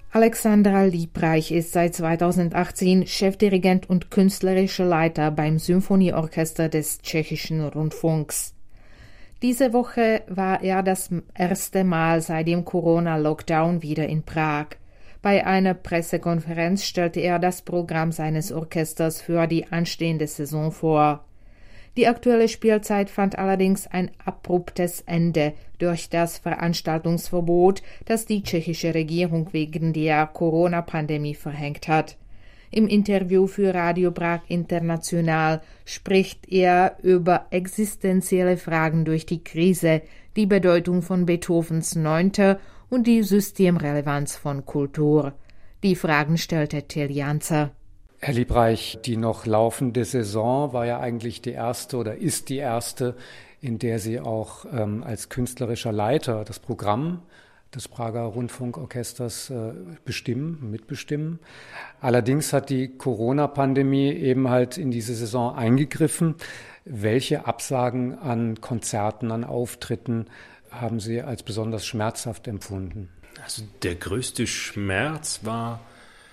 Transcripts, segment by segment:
Alexandra Liebreich ist seit 2018 Chefdirigent und künstlerischer Leiter beim Symphonieorchester des Tschechischen Rundfunks. Diese Woche war er das erste Mal seit dem Corona-Lockdown wieder in Prag. Bei einer Pressekonferenz stellte er das Programm seines Orchesters für die anstehende Saison vor. Die aktuelle Spielzeit fand allerdings ein abruptes Ende durch das Veranstaltungsverbot, das die tschechische Regierung wegen der Corona-Pandemie verhängt hat. Im Interview für Radio Prag International spricht er über existenzielle Fragen durch die Krise, die Bedeutung von Beethovens Neunte und die Systemrelevanz von Kultur. Die Fragen stellte Till Janzer. Herr Liebreich, die noch laufende Saison war ja eigentlich die erste oder ist die erste, in der Sie auch als künstlerischer Leiter das Programm des Prager Rundfunkorchesters mitbestimmen. Allerdings hat die Corona-Pandemie eben halt in diese Saison eingegriffen. Welche Absagen an Konzerten, an Auftritten haben Sie als besonders schmerzhaft empfunden? Also der größte Schmerz war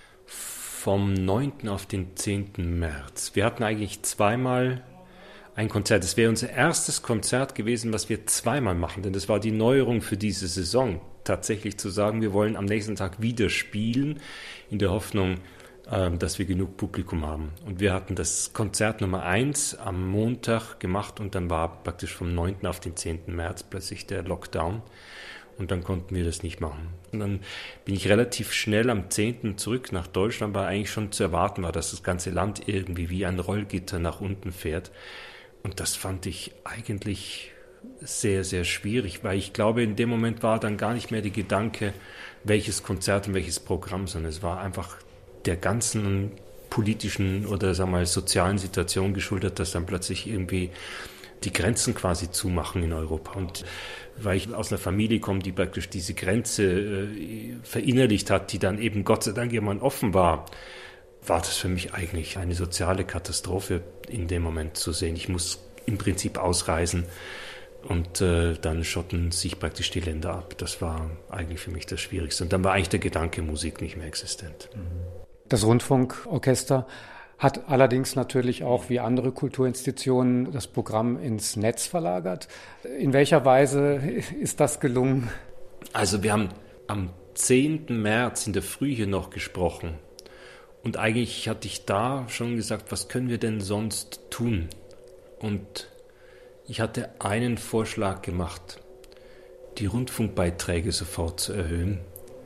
vom 9. auf den 10. März. Wir hatten eigentlich zweimal ein Konzert. Das wäre unser erstes Konzert gewesen, was wir zweimal machen, denn das war die Neuerung für diese Saison. Tatsächlich zu sagen, wir wollen am nächsten Tag wieder spielen, in der Hoffnung, dass wir genug Publikum haben. Und wir hatten das Konzert Nummer 1 am Montag gemacht und dann war praktisch vom 9. auf den 10. März plötzlich der Lockdown. Und dann konnten wir das nicht machen. Und dann bin ich relativ schnell am 10. zurück nach Deutschland, weil eigentlich schon zu erwarten war, dass das ganze Land irgendwie wie ein Rollgitter nach unten fährt. Und das fand ich eigentlich sehr, sehr schwierig, weil ich glaube, in dem Moment war dann gar nicht mehr der Gedanke, welches Konzert und welches Programm, sondern es war einfach der ganzen politischen oder sagen wir mal sozialen Situation geschuldet, dass dann plötzlich irgendwie die Grenzen quasi zumachen in Europa. Und weil ich aus einer Familie komme, die praktisch diese Grenze verinnerlicht hat, die dann eben Gott sei Dank irgendwann offen war, war das für mich eigentlich eine soziale Katastrophe in dem Moment zu sehen. Ich muss im Prinzip ausreisen und dann schotten sich praktisch die Länder ab. Das war eigentlich für mich das Schwierigste. Und dann war eigentlich der Gedanke Musik nicht mehr existent. Das Rundfunkorchester hat allerdings natürlich auch wie andere Kulturinstitutionen das Programm ins Netz verlagert. In welcher Weise ist das gelungen? Also wir haben am 10. März in der Früh hier noch gesprochen. Und eigentlich hatte ich da schon gesagt, was können wir denn sonst tun? Und ich hatte einen Vorschlag gemacht, die Rundfunkbeiträge sofort zu erhöhen.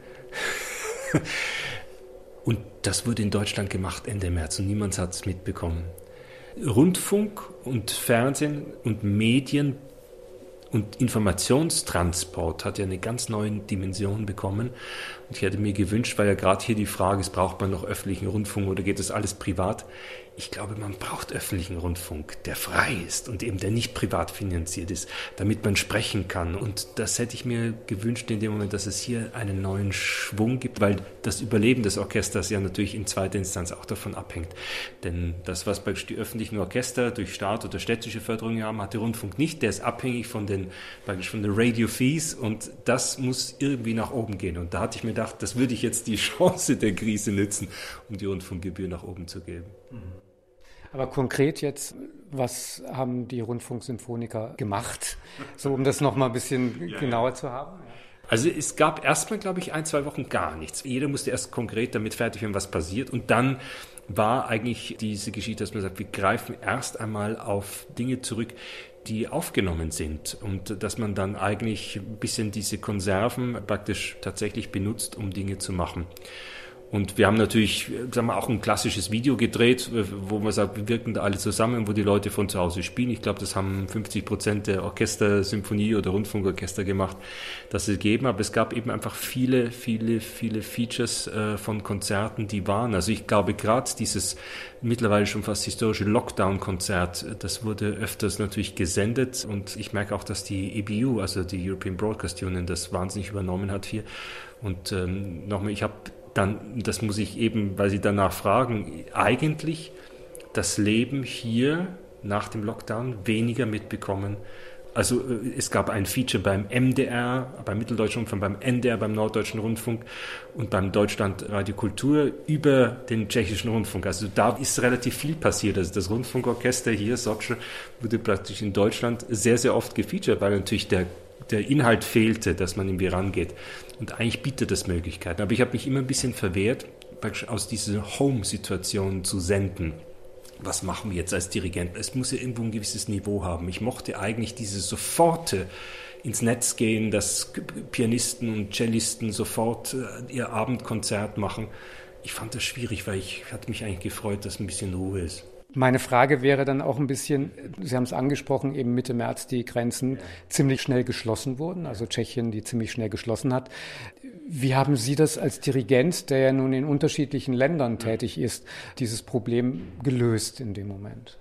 Und das wurde in Deutschland gemacht Ende März und niemand hat es mitbekommen. Rundfunk und Fernsehen und Medien und Informationstransport hat ja eine ganz neue Dimension bekommen. Und ich hätte mir gewünscht, weil ja gerade hier die Frage ist, braucht man noch öffentlichen Rundfunk oder geht das alles privat? Ich glaube, man braucht öffentlichen Rundfunk, der frei ist und eben der nicht privat finanziert ist, damit man sprechen kann. Und das hätte ich mir gewünscht in dem Moment, dass es hier einen neuen Schwung gibt, weil das Überleben des Orchesters ja natürlich in zweiter Instanz auch davon abhängt. Denn das, was praktisch die öffentlichen Orchester durch Staat oder städtische Förderung haben, hat der Rundfunk nicht. Der ist abhängig von den Radio-Fees und das muss irgendwie nach oben gehen. Und da hatte ich mir gedacht, das würde ich jetzt die Chance der Krise nützen, um die Rundfunkgebühr nach oben zu geben. Aber konkret jetzt, was haben die Rundfunksymphoniker gemacht, so um das noch mal ein bisschen genauer zu haben? Also es gab erstmal, glaube ich, 1-2 Wochen gar nichts. Jeder musste erst konkret damit fertig werden, was passiert. Und dann war eigentlich diese Geschichte, dass man sagt, wir greifen erst einmal auf Dinge zurück, die aufgenommen sind. Und dass man dann eigentlich ein bisschen diese Konserven praktisch tatsächlich benutzt, um Dinge zu machen. Und wir haben natürlich, sagen wir, auch ein klassisches Video gedreht, wo man sagt, wir wirken da alle zusammen, wo die Leute von zu Hause spielen. Ich glaube, das haben 50% der Orchester, Symphonie oder Rundfunkorchester gemacht, dass sie gegeben. Aber es gab eben einfach viele Features von Konzerten, die waren. Also ich glaube, gerade dieses mittlerweile schon fast historische Lockdown-Konzert, das wurde öfters natürlich gesendet. Und ich merke auch, dass die EBU, also die European Broadcast Union, das wahnsinnig übernommen hat hier. Und nochmal, ich habe dann, das muss ich eben, weil Sie danach fragen, eigentlich das Leben hier nach dem Lockdown weniger mitbekommen Also es gab ein Feature beim MDR, beim Mitteldeutschen Rundfunk, beim NDR, beim Norddeutschen Rundfunk und beim Deutschlandradio Kultur über den Tschechischen Rundfunk. Also da ist relativ viel passiert. Also das Rundfunkorchester hier, Sotsche, wurde praktisch in Deutschland sehr, sehr oft gefeatured, weil natürlich der Inhalt fehlte, dass man irgendwie rangeht. Und eigentlich bietet das Möglichkeiten. Aber ich habe mich immer ein bisschen verwehrt, praktisch aus dieser Home-Situation zu senden. Was machen wir jetzt als Dirigent? Es muss ja irgendwo ein gewisses Niveau haben. Ich mochte eigentlich diese soforte ins Netz gehen, dass Pianisten und Cellisten sofort ihr Abendkonzert machen. Ich fand das schwierig, weil ich hatte mich eigentlich gefreut, dass ein bisschen Ruhe ist. Meine Frage wäre dann auch ein bisschen, Sie haben es angesprochen, eben Mitte März die Grenzen ziemlich schnell geschlossen wurden, also Tschechien, die ziemlich schnell geschlossen hat. Wie haben Sie das als Dirigent, der ja nun in unterschiedlichen Ländern tätig ist, dieses Problem gelöst in dem Moment?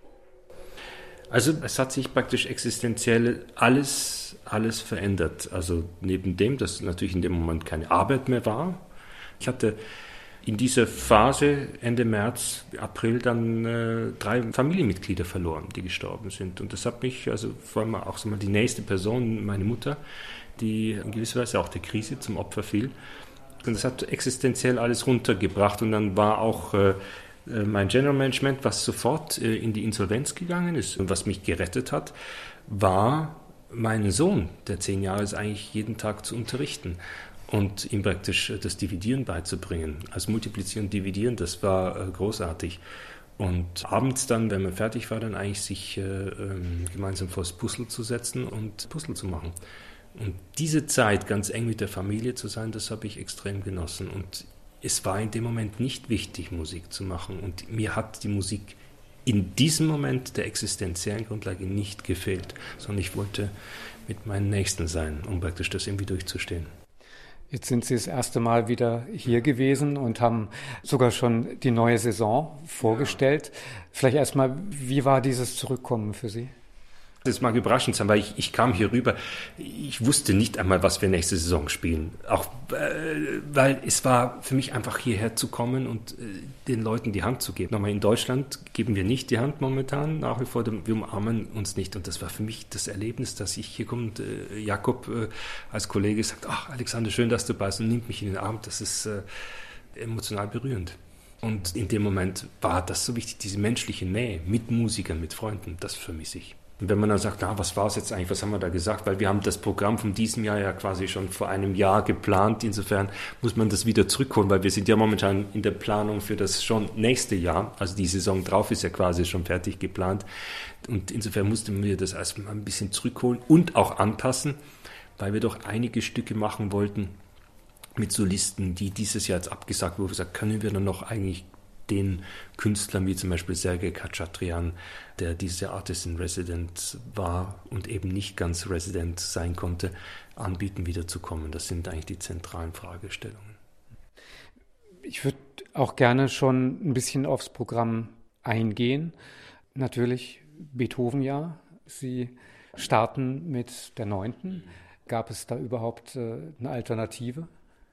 Also es hat sich praktisch existenziell alles verändert. Also neben dem, dass natürlich in dem Moment keine Arbeit mehr war. Ich hatte in dieser Phase Ende März, April dann 3 Familienmitglieder verloren, die gestorben sind. Und das hat mich, also vor allem auch so mal die nächste Person, meine Mutter, die in gewisser Weise auch der Krise zum Opfer fiel. Und das hat existenziell alles runtergebracht. Und dann war auch mein General Management, was sofort in die Insolvenz gegangen ist. Und was mich gerettet hat, war meinen Sohn, der 10 Jahre ist, eigentlich jeden Tag zu unterrichten. Und ihm praktisch das Dividieren beizubringen. Also Multiplizieren und Dividieren, das war großartig. Und abends dann, wenn man fertig war, dann eigentlich sich gemeinsam vor das Puzzle zu setzen und Puzzle zu machen. Und diese Zeit, ganz eng mit der Familie zu sein, das habe ich extrem genossen. Und es war in dem Moment nicht wichtig, Musik zu machen. Und mir hat die Musik in diesem Moment der existenziellen Grundlage nicht gefehlt, sondern ich wollte mit meinen Nächsten sein, um praktisch das irgendwie durchzustehen. Jetzt sind Sie das erste Mal wieder hier gewesen und haben sogar schon die neue Saison vorgestellt. Vielleicht erstmal, wie war dieses Zurückkommen für Sie? Das mag überraschend sein, weil ich kam hier rüber, ich wusste nicht einmal, was wir nächste Saison spielen. Auch weil es war für mich einfach hierher zu kommen und den Leuten die Hand zu geben. Nochmal, in Deutschland geben wir nicht die Hand momentan, nach wie vor, wir umarmen uns nicht. Und das war für mich das Erlebnis, dass ich hier komme und Jakob als Kollege sagt, ach Alexander, schön, dass du bist und nimmt mich in den Arm. Das ist emotional berührend. Und in dem Moment war das so wichtig, diese menschliche Nähe mit Musikern, mit Freunden, das vermisse ich. Und wenn man dann sagt, was war es jetzt eigentlich, was haben wir da gesagt? Weil wir haben das Programm von diesem Jahr ja quasi schon vor einem Jahr geplant. Insofern muss man das wieder zurückholen, weil wir sind ja momentan in der Planung für das schon nächste Jahr. Also die Saison drauf ist ja quasi schon fertig geplant. Und insofern mussten wir das erstmal ein bisschen zurückholen und auch anpassen, weil wir doch einige Stücke machen wollten mit Solisten, die dieses Jahr jetzt abgesagt wurden. Wir gesagt, können wir dann noch eigentlich den Künstlern wie zum Beispiel Sergei Khatchatrian, der diese Artist in Resident war und eben nicht ganz Resident sein konnte, anbieten, wiederzukommen. Das sind eigentlich die zentralen Fragestellungen. Ich würde auch gerne schon ein bisschen aufs Programm eingehen. Natürlich Beethoven-Jahr. Sie starten mit der 9. Gab es da überhaupt eine Alternative?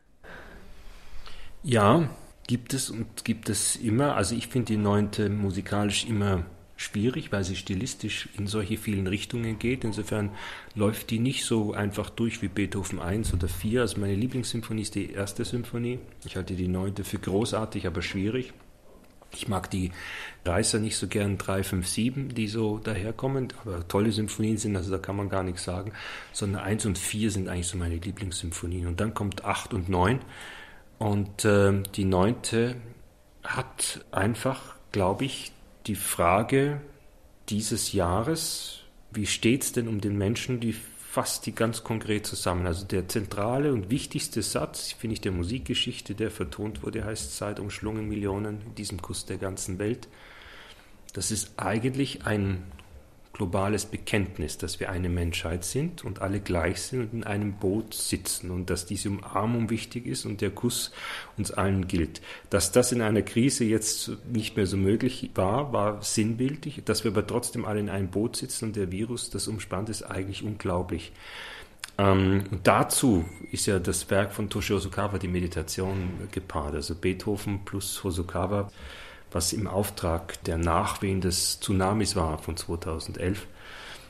Ja, gibt es immer. Also ich finde die 9. musikalisch immer schwierig, weil sie stilistisch in solche vielen Richtungen geht. Insofern läuft die nicht so einfach durch wie Beethoven 1 oder 4. Also meine Lieblingssymphonie ist die 1. Symphonie. Ich halte die 9. für großartig, aber schwierig. Ich mag die Reißer nicht so gern 3, 5, 7, die so daherkommen, aber tolle Symphonien sind, also da kann man gar nichts sagen, sondern 1 und 4 sind eigentlich so meine Lieblingssymphonien. Und dann kommt 8 und 9. Und die 9. hat einfach, glaube ich, die Frage dieses Jahres, wie steht es denn um den Menschen, die fasst die ganz konkret zusammen. Also der zentrale und wichtigste Satz, finde ich, der Musikgeschichte, der vertont wurde, heißt Zeit umschlungen Millionen in diesem Kuss der ganzen Welt. Das ist eigentlich ein globales Bekenntnis, dass wir eine Menschheit sind und alle gleich sind und in einem Boot sitzen und dass diese Umarmung wichtig ist und der Kuss uns allen gilt. Dass das in einer Krise jetzt nicht mehr so möglich war sinnbildlich, dass wir aber trotzdem alle in einem Boot sitzen und der Virus das umspannt, ist eigentlich unglaublich. Und dazu ist ja das Werk von Toshio Hosokawa, die Meditation, gepaart, also Beethoven plus Hosokawa, was im Auftrag der Nachwehen des Tsunamis war von 2011.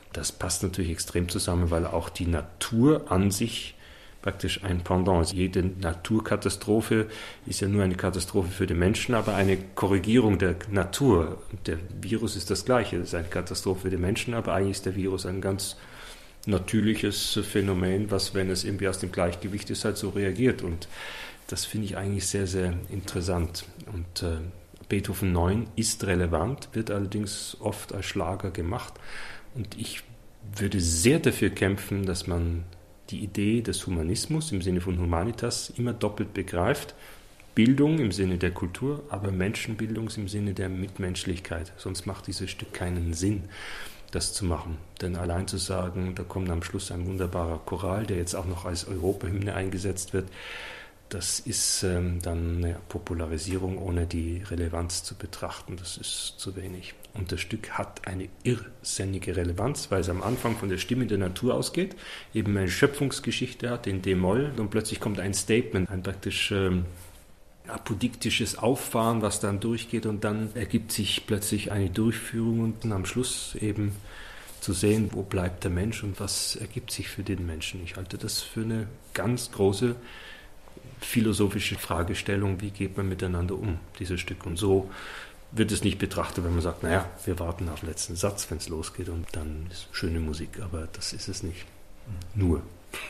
Das passt natürlich extrem zusammen, weil auch die Natur an sich praktisch ein Pendant ist. Jede Naturkatastrophe ist ja nur eine Katastrophe für den Menschen, aber eine Korrigierung der Natur. Der Virus ist das Gleiche, es ist eine Katastrophe für den Menschen, aber eigentlich ist der Virus ein ganz natürliches Phänomen, was, wenn es irgendwie aus dem Gleichgewicht ist, halt so reagiert. Und das finde ich eigentlich sehr, sehr interessant. Und Beethoven 9 ist relevant, wird allerdings oft als Schlager gemacht. Und ich würde sehr dafür kämpfen, dass man die Idee des Humanismus im Sinne von Humanitas immer doppelt begreift. Bildung im Sinne der Kultur, aber Menschenbildung im Sinne der Mitmenschlichkeit. Sonst macht dieses Stück keinen Sinn, das zu machen. Denn allein zu sagen, da kommt am Schluss ein wunderbarer Choral, der jetzt auch noch als Europahymne eingesetzt wird, das ist dann eine Popularisierung, ohne die Relevanz zu betrachten. Das ist zu wenig. Und das Stück hat eine irrsinnige Relevanz, weil es am Anfang von der Stimme der Natur ausgeht, eben eine Schöpfungsgeschichte hat in D-Moll und plötzlich kommt ein Statement, ein praktisch apodiktisches Auffahren, was dann durchgeht und dann ergibt sich plötzlich eine Durchführung und am Schluss eben zu sehen, wo bleibt der Mensch und was ergibt sich für den Menschen. Ich halte das für eine ganz große philosophische Fragestellung, wie geht man miteinander um, dieses Stück. Und so wird es nicht betrachtet, wenn man sagt, naja, wir warten auf den letzten Satz, wenn es losgeht und dann ist schöne Musik, aber das ist es nicht. Nur.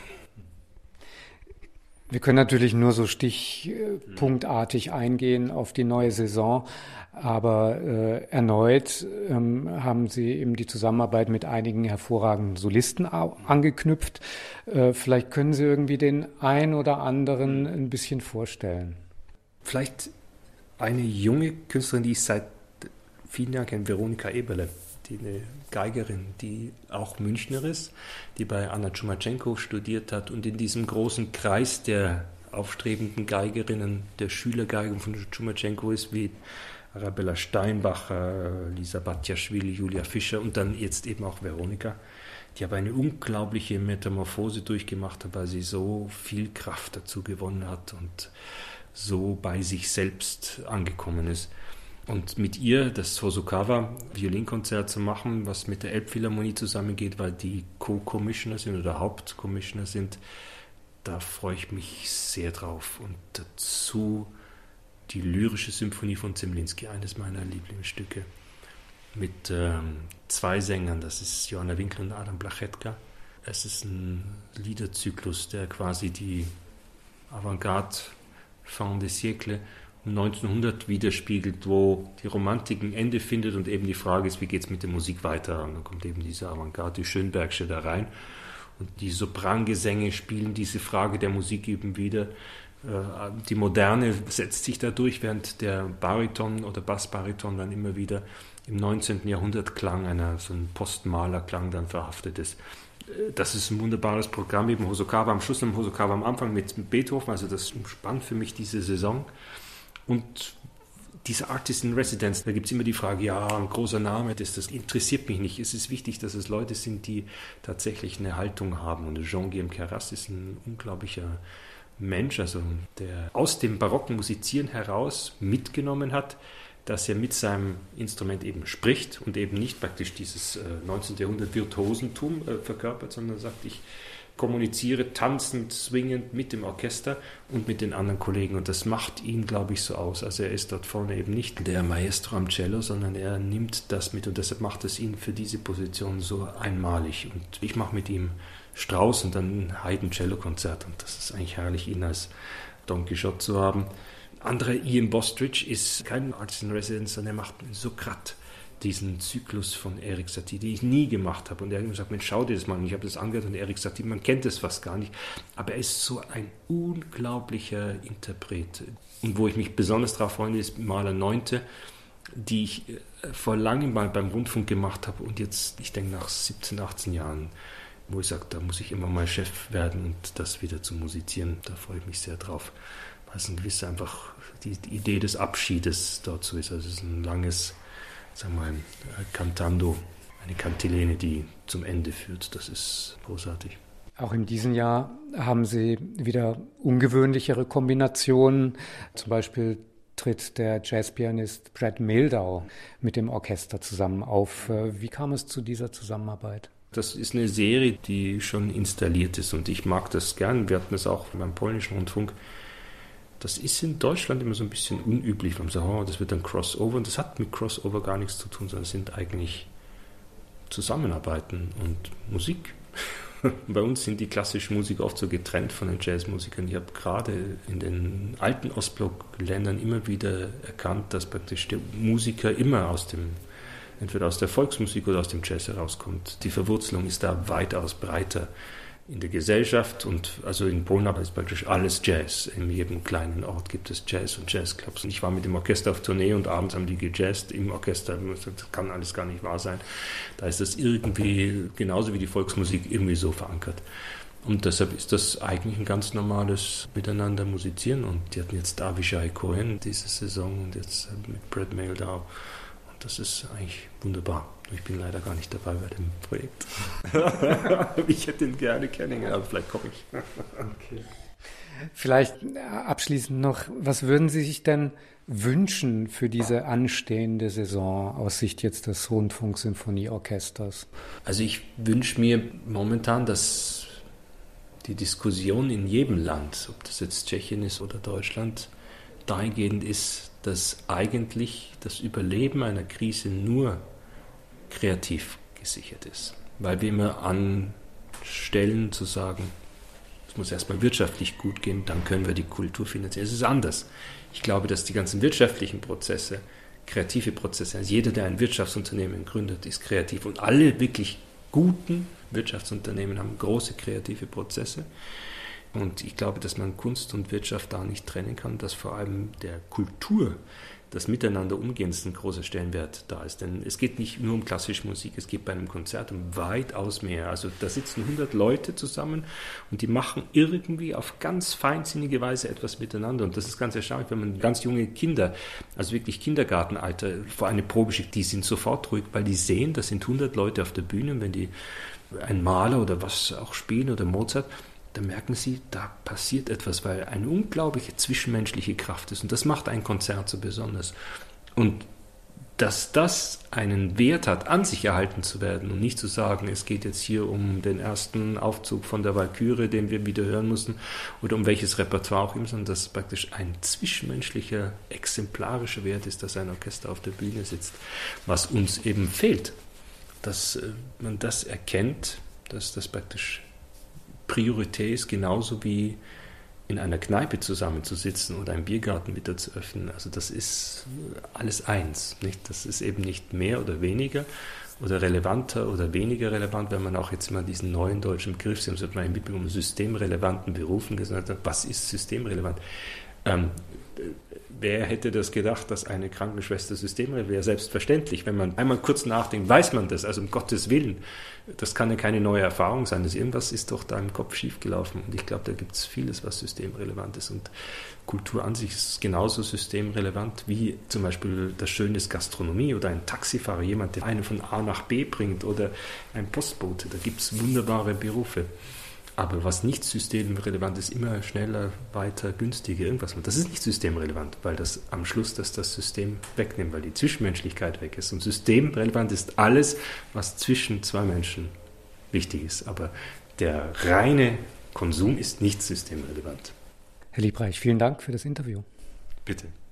Wir können natürlich nur so stichpunktartig eingehen auf die neue Saison, aber erneut haben Sie eben die Zusammenarbeit mit einigen hervorragenden Solisten angeknüpft. Vielleicht können Sie irgendwie den einen oder anderen ein bisschen vorstellen. Vielleicht eine junge Künstlerin, die ich seit vielen Jahren kenne, Veronika Eberle, eine Geigerin, die auch Münchner ist, die bei Anna Tschumachenko studiert hat und in diesem großen Kreis der aufstrebenden Geigerinnen, der Schülergeigen von Tschumachenko ist, wie Arabella Steinbacher, Lisa Batjaschwili, Julia Fischer und dann jetzt eben auch Veronika, die aber eine unglaubliche Metamorphose durchgemacht hat, weil sie so viel Kraft dazu gewonnen hat und so bei sich selbst angekommen ist. Und mit ihr das Hosokawa-Violinkonzert zu machen, was mit der Elbphilharmonie zusammengeht, weil die Co-Commissioner sind oder Hauptcommissioner sind, da freue ich mich sehr drauf. Und dazu die lyrische Symphonie von Zemlinsky, eines meiner Lieblingsstücke, mit 2 Sängern, das ist Johanna Winkel und Adam Blachetka. Es ist ein Liederzyklus, der quasi die Avantgarde fin des siècles 1900 widerspiegelt, wo die Romantik ein Ende findet und eben die Frage ist, wie geht es mit der Musik weiter? Und dann kommt eben diese Avantgarde, die Schönbergsche da rein und die Soprangesänge spielen diese Frage der Musik eben wieder. Die Moderne setzt sich da durch, während der Bariton oder Bassbariton dann immer wieder im 19. Jahrhundert Klang, so ein Postmalerklang dann verhaftet ist. Das ist ein wunderbares Programm, eben Hosokawa am Schluss und Hosokawa am Anfang mit Beethoven, also das spannt für mich diese Saison. Und diese Artist in Residence, da gibt es immer die Frage, ja, ein großer Name, das interessiert mich nicht. Es ist wichtig, dass es Leute sind, die tatsächlich eine Haltung haben. Und Jean-Guillaume Carras ist ein unglaublicher Mensch, also der aus dem barocken Musizieren heraus mitgenommen hat, dass er mit seinem Instrument eben spricht und eben nicht praktisch dieses 19. Jahrhundert Virtuosentum verkörpert, sondern sagt, ich kommuniziere tanzend, swingend mit dem Orchester und mit den anderen Kollegen und das macht ihn, glaube ich, so aus. Also er ist dort vorne eben nicht der Maestro am Cello, sondern er nimmt das mit und deshalb macht es ihn für diese Position so einmalig. Und ich mache mit ihm Strauss und dann ein Haydn-Cello-Konzert und das ist eigentlich herrlich, ihn als Don Quixote zu haben. Anderer Ian Bostridge ist kein Artist in Residence, sondern er macht Sokrat, diesen Zyklus von Erik Satie, den ich nie gemacht habe. Und er hat gesagt, Mensch, schau dir das mal an. Ich habe das angehört und Erik Satie, man kennt das fast gar nicht. Aber er ist so ein unglaublicher Interpret. Und wo ich mich besonders darauf freue, ist Mahler 9., die ich vor langem mal beim Rundfunk gemacht habe und jetzt, ich denke nach 17, 18 Jahren, wo ich sage, da muss ich immer mal Chef werden und das wieder zu musizieren. Da freue ich mich sehr drauf. Weil es ein gewisser einfach die Idee des Abschiedes dort so ist. Also es ist ein langes, sagen wir mal, Cantando, eine Kantilene, die zum Ende führt. Das ist großartig. Auch in diesem Jahr haben Sie wieder ungewöhnlichere Kombinationen. Zum Beispiel tritt der Jazzpianist Brad Mehldau mit dem Orchester zusammen auf. Wie kam es zu dieser Zusammenarbeit? Das ist eine Serie, die schon installiert ist und ich mag das gern. Wir hatten das auch beim polnischen Rundfunk. Das ist in Deutschland immer so ein bisschen unüblich. Man sagt, oh, das wird ein Crossover. Und das hat mit Crossover gar nichts zu tun, sondern es sind eigentlich Zusammenarbeiten und Musik. Bei uns sind die klassischen Musiker oft so getrennt von den Jazzmusikern. Ich habe gerade in den alten Ostblock-Ländern immer wieder erkannt, dass praktisch der Musiker immer entweder aus der Volksmusik oder aus dem Jazz herauskommt. Die Verwurzelung ist da weitaus breiter in der Gesellschaft und also in Polen aber ist praktisch alles Jazz. In jedem kleinen Ort gibt es Jazz und Jazzclubs. Und ich war mit dem Orchester auf Tournee und abends haben die gejazzt im Orchester. Das kann alles gar nicht wahr sein. Da ist das irgendwie, genauso wie die Volksmusik, irgendwie so verankert. Und deshalb ist das eigentlich ein ganz normales Miteinander musizieren. Und die hatten jetzt Avishai Cohen diese Saison und jetzt mit Brad Mehldau. Und das ist eigentlich wunderbar. Ich bin leider gar nicht dabei bei dem Projekt. Ich hätte ihn gerne kennengelernt, aber vielleicht komme ich. Okay. Vielleicht abschließend noch, was würden Sie sich denn wünschen für diese anstehende Saison aus Sicht jetzt des Rundfunksinfonieorchesters? Also ich wünsche mir momentan, dass die Diskussion in jedem Land, ob das jetzt Tschechien ist oder Deutschland, dahingehend ist, dass eigentlich das Überleben einer Krise nur kreativ gesichert ist. Weil wir immer anstellen zu sagen, es muss erstmal wirtschaftlich gut gehen, dann können wir die Kultur finanzieren. Es ist anders. Ich glaube, dass die ganzen wirtschaftlichen Prozesse, kreative Prozesse, also jeder, der ein Wirtschaftsunternehmen gründet, ist kreativ und alle wirklich guten Wirtschaftsunternehmen haben große kreative Prozesse. Und ich glaube, dass man Kunst und Wirtschaft da nicht trennen kann, dass vor allem der Kultur, das Miteinander Umgehens ein großer Stellenwert da ist. Denn es geht nicht nur um klassische Musik, es geht bei einem Konzert um weitaus mehr. Also da sitzen 100 Leute zusammen und die machen irgendwie auf ganz feinsinnige Weise etwas miteinander. Und das ist ganz erstaunlich, wenn man ganz junge Kinder, also wirklich Kindergartenalter, vor eine Probe schickt, die sind sofort ruhig, weil die sehen, das sind 100 Leute auf der Bühne und wenn die einen Maler oder was auch spielen oder Mozart, dann merken sie, da passiert etwas, weil eine unglaubliche zwischenmenschliche Kraft ist. Und das macht ein Konzert so besonders. Und dass das einen Wert hat, an sich erhalten zu werden und nicht zu sagen, es geht jetzt hier um den ersten Aufzug von der Walküre, den wir wieder hören müssen, oder um welches Repertoire auch immer, sondern dass es praktisch ein zwischenmenschlicher, exemplarischer Wert ist, dass ein Orchester auf der Bühne sitzt, was uns eben fehlt. Dass man das erkennt, dass das praktisch Priorität ist, genauso wie in einer Kneipe zusammenzusitzen oder einen Biergarten wieder zu öffnen. Also das ist alles eins. Nicht? Das ist eben nicht mehr oder weniger oder relevanter oder weniger relevant, wenn man auch jetzt mal diesen neuen deutschen Begriff, Sie haben es mal im Mittel um systemrelevanten Berufen gesagt, was ist systemrelevant? Wer hätte das gedacht, dass eine Krankenschwester systemrelevant wäre? Selbstverständlich. Wenn man einmal kurz nachdenkt, weiß man das. Also um Gottes Willen. Das kann ja keine neue Erfahrung sein. Irgendwas ist doch da im Kopf schiefgelaufen. Und ich glaube, da gibt es vieles, was systemrelevant ist. Und Kultur an sich ist genauso systemrelevant wie zum Beispiel das Schöne ist Gastronomie oder ein Taxifahrer, jemand, der einen von A nach B bringt oder ein Postbote. Da gibt es wunderbare Berufe. Aber was nicht systemrelevant ist, immer schneller, weiter, günstiger, irgendwas. Das ist nicht systemrelevant, weil das am Schluss das System wegnimmt, weil die Zwischenmenschlichkeit weg ist. Und systemrelevant ist alles, was zwischen zwei Menschen wichtig ist. Aber der reine Konsum ist nicht systemrelevant. Herr Liebreich, vielen Dank für das Interview. Bitte.